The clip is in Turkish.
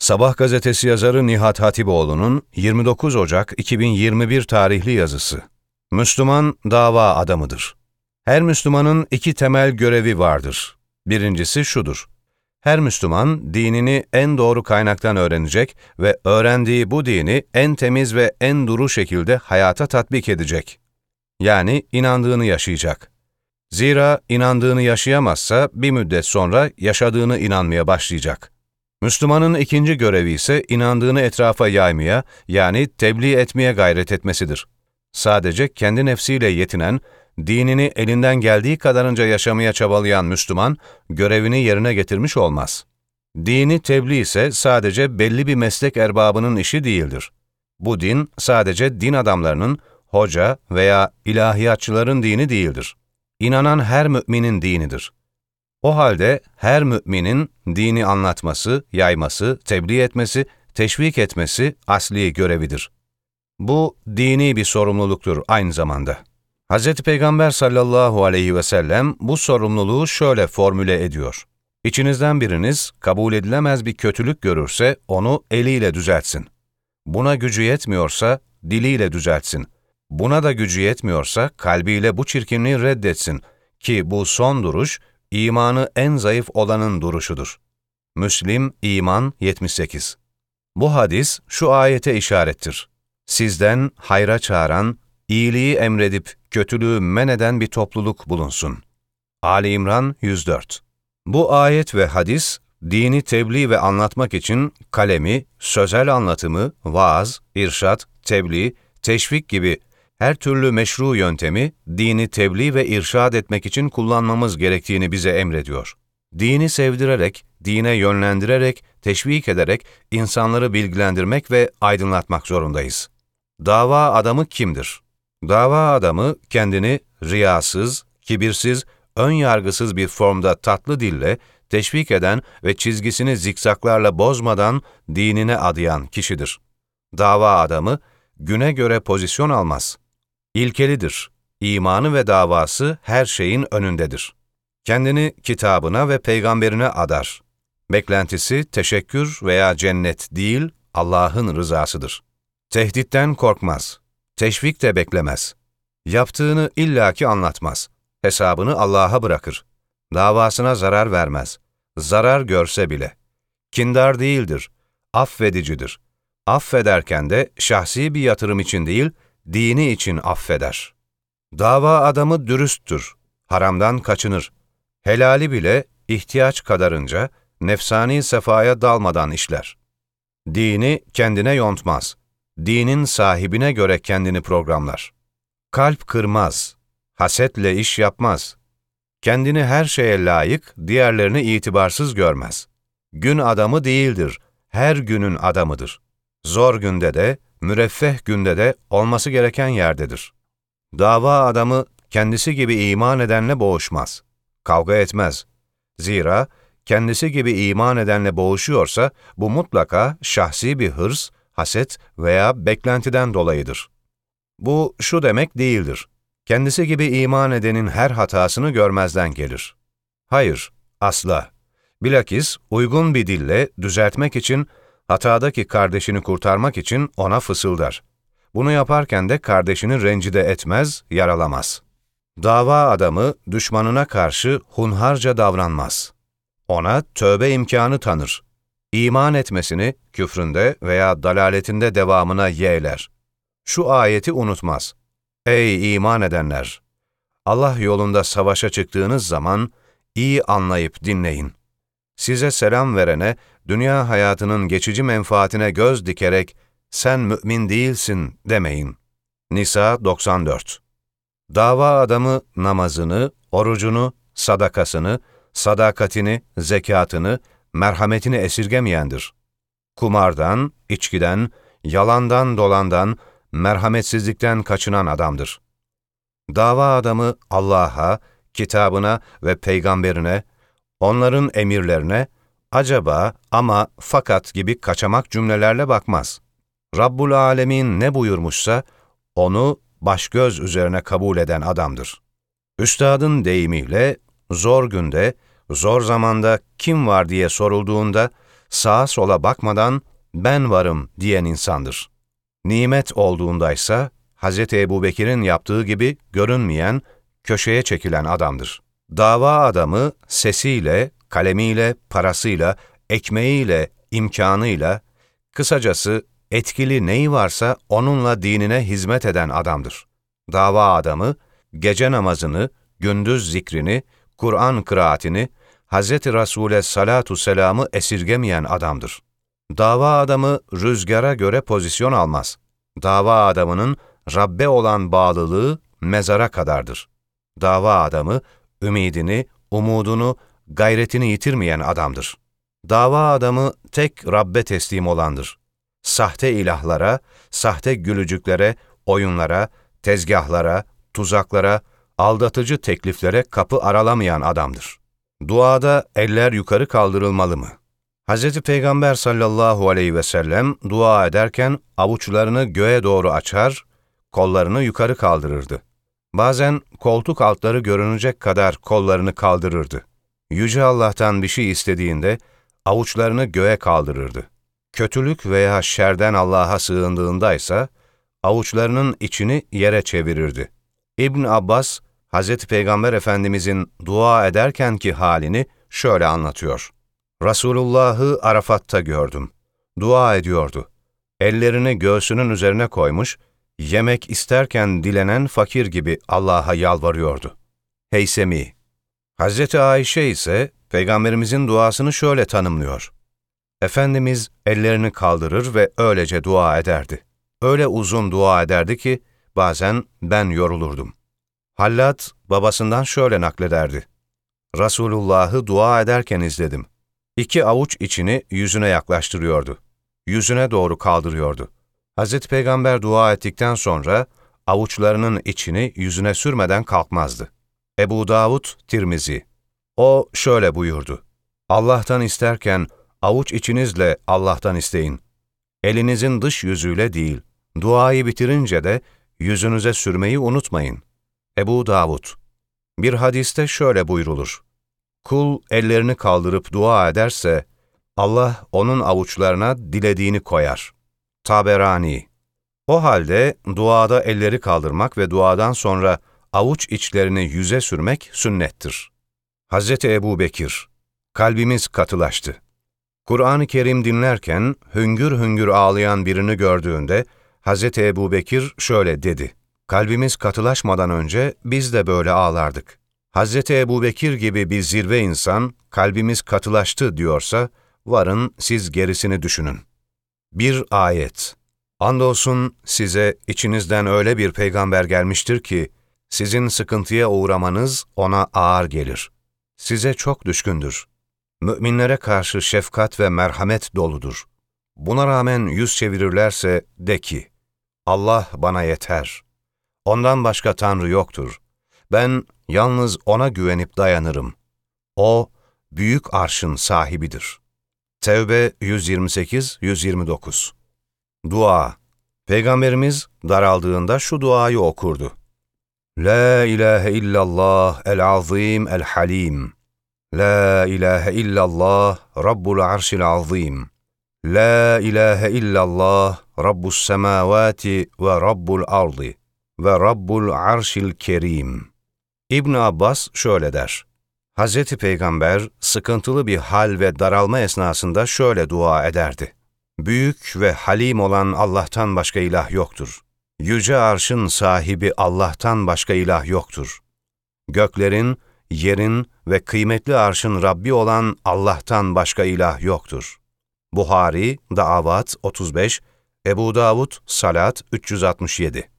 Sabah gazetesi yazarı Nihat Hatipoğlu'nun 29 Ocak 2021 tarihli yazısı. Müslüman dava adamıdır. Her Müslümanın iki temel görevi vardır. Birincisi şudur: her Müslüman dinini en doğru kaynaktan öğrenecek ve öğrendiği bu dini en temiz ve en duru şekilde hayata tatbik edecek. Yani inandığını yaşayacak. Zira inandığını yaşayamazsa bir müddet sonra yaşadığını inanmaya başlayacak. Müslümanın ikinci görevi ise inandığını etrafa yaymaya, yani tebliğ etmeye gayret etmesidir. Sadece kendi nefsiyle yetinen, dinini elinden geldiği kadarınca yaşamaya çabalayan Müslüman, görevini yerine getirmiş olmaz. Dini tebliğ ise sadece belli bir meslek erbabının işi değildir. Bu din, sadece din adamlarının, hoca veya ilahiyatçıların dini değildir. İnanan her müminin dinidir. O halde her müminin dini anlatması, yayması, tebliğ etmesi, teşvik etmesi asli görevidir. Bu dini bir sorumluluktur aynı zamanda. Hz. Peygamber sallallahu aleyhi ve sellem bu sorumluluğu şöyle formüle ediyor: İçinizden biriniz kabul edilemez bir kötülük görürse onu eliyle düzeltsin. Buna gücü yetmiyorsa diliyle düzeltsin. Buna da gücü yetmiyorsa kalbiyle bu çirkinliği reddetsin ki bu son duruş, imanı en zayıf olanın duruşudur. Müslim İman 78. Bu hadis şu ayete işarettir: Sizden hayra çağıran, iyiliği emredip kötülüğü men eden bir topluluk bulunsun. Ali İmran 104. Bu ayet ve hadis, dini tebliğ ve anlatmak için kalemi, sözel anlatımı, vaaz, irşad, tebliğ, teşvik gibi her türlü meşru yöntemi dini tebliğ ve irşad etmek için kullanmamız gerektiğini bize emrediyor. Dini sevdirerek, dine yönlendirerek, teşvik ederek insanları bilgilendirmek ve aydınlatmak zorundayız. Dava adamı kimdir? Dava adamı kendini riyasız, kibirsiz, ön yargısız bir formda tatlı dille teşvik eden ve çizgisini zikzaklarla bozmadan dinine adayan kişidir. Dava adamı güne göre pozisyon almaz. İlkelidir. İmanı ve davası her şeyin önündedir. Kendini kitabına ve peygamberine adar. Beklentisi teşekkür veya cennet değil, Allah'ın rızasıdır. Tehditten korkmaz. Teşvik de beklemez. Yaptığını illaki anlatmaz. Hesabını Allah'a bırakır. Davasına zarar vermez. Zarar görse bile. Kindar değildir. Affedicidir. Affederken de şahsi bir yatırım için değil, dini için affeder. Dava adamı dürüsttür. Haramdan kaçınır. Helali bile ihtiyaç kadarınca nefsani sefaya dalmadan işler. Dini kendine yontmaz. Dinin sahibine göre kendini programlar. Kalp kırmaz. Hasetle iş yapmaz. Kendini her şeye layık, diğerlerini itibarsız görmez. Gün adamı değildir, her günün adamıdır. Zor günde de, müreffeh günde de olması gereken yerdedir. Dava adamı kendisi gibi iman edenle boğuşmaz. Kavga etmez. Zira kendisi gibi iman edenle boğuşuyorsa bu mutlaka şahsi bir hırs, haset veya beklentiden dolayıdır. Bu şu demek değildir: kendisi gibi iman edenin her hatasını görmezden gelir. Hayır, asla. Bilakis uygun bir dille düzeltmek için, hatadaki kardeşini kurtarmak için ona fısıldar. Bunu yaparken de kardeşini rencide etmez, yaralamaz. Dava adamı düşmanına karşı hunharca davranmaz. Ona tövbe imkanı tanır. İman etmesini küfründe veya dalaletinde devamına yeğler. Şu ayeti unutmaz: Ey iman edenler! Allah yolunda savaşa çıktığınız zaman iyi anlayıp dinleyin. Size selam verene, dünya hayatının geçici menfaatine göz dikerek sen mümin değilsin demeyin. Nisa 94. Dava adamı namazını, orucunu, sadakasını, sadakatini, zekatını, merhametini esirgemeyendir. Kumardan, içkiden, yalandan dolandan, merhametsizlikten kaçınan adamdır. Dava adamı Allah'a, kitabına ve peygamberine, onların emirlerine, acaba, ama, fakat gibi kaçamak cümlelerle bakmaz. Rabbul Alemin ne buyurmuşsa, onu baş göz üzerine kabul eden adamdır. Üstadın deyimiyle, zor günde, zor zamanda kim var diye sorulduğunda, sağa sola bakmadan ben varım diyen insandır. Nimet olduğundaysa Hz. Ebubekir'in yaptığı gibi görünmeyen, köşeye çekilen adamdır. Dava adamı sesiyle, kalemiyle, parasıyla, ekmeğiyle, imkanıyla, kısacası etkili neyi varsa onunla dinine hizmet eden adamdır. Dava adamı, gece namazını, gündüz zikrini, Kur'an kıraatini, Hz. Resul'e salatu selamı esirgemeyen adamdır. Dava adamı rüzgara göre pozisyon almaz. Dava adamının Rabbe olan bağlılığı mezara kadardır. Dava adamı, ümidini, umudunu, gayretini yitirmeyen adamdır. Dava adamı tek Rabbe teslim olandır. Sahte ilahlara, sahte gülücüklere, oyunlara, tezgahlara, tuzaklara, aldatıcı tekliflere kapı aralamayan adamdır. Duada eller yukarı kaldırılmalı mı? Hz. Peygamber sallallahu aleyhi ve sellem dua ederken avuçlarını göğe doğru açar, kollarını yukarı kaldırırdı. Bazen koltuk altları görünecek kadar kollarını kaldırırdı. Yüce Allah'tan bir şey istediğinde avuçlarını göğe kaldırırdı. Kötülük veya şerden Allah'a sığındığındaysa avuçlarının içini yere çevirirdi. İbn Abbas, Hz. Peygamber Efendimizin dua ederkenki halini şöyle anlatıyor. Resulullah'ı Arafat'ta gördüm. Dua ediyordu. Ellerini göğsünün üzerine koymuş, yemek isterken dilenen fakir gibi Allah'a yalvarıyordu. Heysemi. Hazreti Ayşe ise Peygamberimizin duasını şöyle tanımlıyor. Efendimiz ellerini kaldırır ve öylece dua ederdi. Öyle uzun dua ederdi ki bazen ben yorulurdum. Hallad babasından şöyle naklederdi. Resulullah'ı dua ederken izledim. 2 avuç içini yüzüne yaklaştırıyordu. Yüzüne doğru kaldırıyordu. Hazreti Peygamber dua ettikten sonra avuçlarının içini yüzüne sürmeden kalkmazdı. Ebu Davud, Tirmizi. O şöyle buyurdu. Allah'tan isterken avuç içinizle Allah'tan isteyin. Elinizin dış yüzüyle değil, duayı bitirince de yüzünüze sürmeyi unutmayın. Ebu Davud. Bir hadiste şöyle buyrulur. Kul ellerini kaldırıp dua ederse, Allah onun avuçlarına dilediğini koyar. Taberani. O halde duada elleri kaldırmak ve duadan sonra avuç içlerini yüze sürmek sünnettir. Hz. Ebubekir. Kalbimiz katılaştı. Kur'an-ı Kerim dinlerken hüngür hüngür ağlayan birini gördüğünde Hz. Ebubekir şöyle dedi. Kalbimiz katılaşmadan önce biz de böyle ağlardık. Hz. Ebubekir gibi bir zirve insan kalbimiz katılaştı diyorsa varın siz gerisini düşünün. Bir ayet. Andolsun size içinizden öyle bir peygamber gelmiştir ki sizin sıkıntıya uğramanız ona ağır gelir. Size çok düşkündür. Müminlere karşı şefkat ve merhamet doludur. Buna rağmen yüz çevirirlerse de ki, Allah bana yeter. Ondan başka Tanrı yoktur. Ben yalnız O'na güvenip dayanırım. O, büyük arşın sahibidir. Tevbe 128-129. Dua. Peygamberimiz daraldığında şu duayı okurdu. La ilahe illallah el-azim el-halim. La ilahe illallah Rabbul arşil azim. La ilahe illallah Rabbus semavati ve Rabbul ardı ve Rabbul arşil kerim. İbn Abbas şöyle der. Hz. Peygamber sıkıntılı bir hal ve daralma esnasında şöyle dua ederdi. Büyük ve halim olan Allah'tan başka ilah yoktur. Yüce arşın sahibi Allah'tan başka ilah yoktur. Göklerin, yerin ve kıymetli arşın Rabbi olan Allah'tan başka ilah yoktur. Buhari, Da'avat 35, Ebu Davud, Salat 367.